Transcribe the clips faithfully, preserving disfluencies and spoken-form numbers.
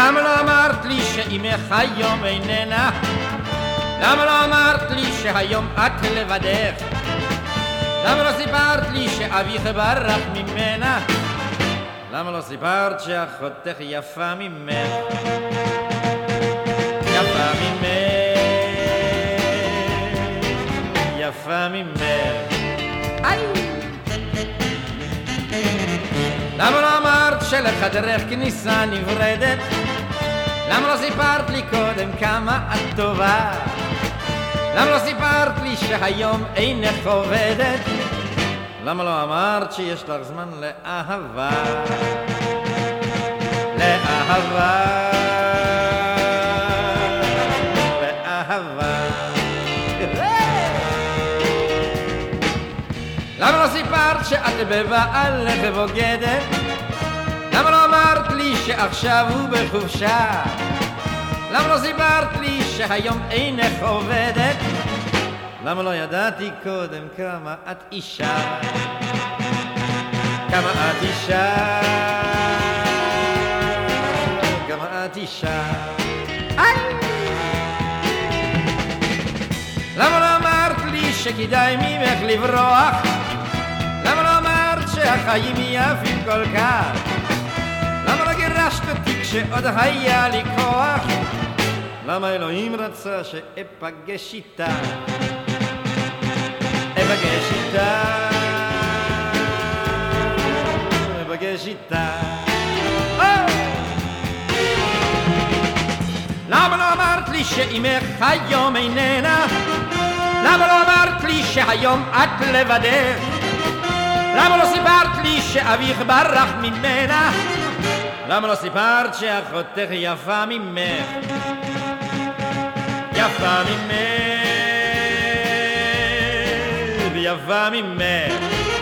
למה לא אמרת לי שאימך היום איננה? למה לא אמרת לי שהיום את לבדך? למה לא סיפרת לי שאביך ברח ממנה? למה לא סיפרת שאחותך יפה ממך? יפה ממך, יפה ממך. איי! למה לא אמרת שלחדרך כניסה נברדת? למה לא סיפרת לי קודם כמה את טובה? למה לא סיפרת לי שהיום אינך עובדת? למה לא אמרת שיש לך זמן לאהבה? לאהבה, לאהבה. למה לא סיפרת שאת בבעלך ובוגדת? למה לא אמרת לי שעכשיו הוא בחופשה? למה לא סיפרת לי שהיום אינך עובדת? למה לא ידעתי קודם כמה את אישה? כמה את אישה? כמה את אישה? איי! למה לא אמרת לי שכדאי ממך לברוח? למה לא אמרת שהחיים יפים כל כך? למה לא גירשת אותי כשעוד היה לי כוח? למה אלוהים רצה שאפגש איתה? אפגש איתה, אפגש איתה. למה לא אמרת לי שאימך היום איננה? למה לא אמרת לי שהיום את לבדך? למה לא סיפרת לי שאביך ברח ממנה? למה לא סיפרת שאחותך יפה ממך? יפה ממך, יפה ממך,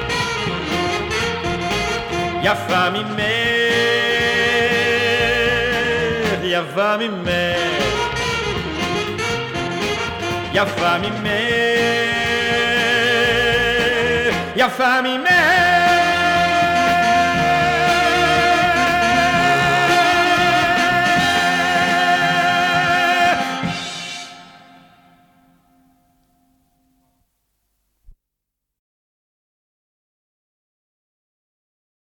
יפה ממך, יפה ממך, יפה ממך, יפה ממך.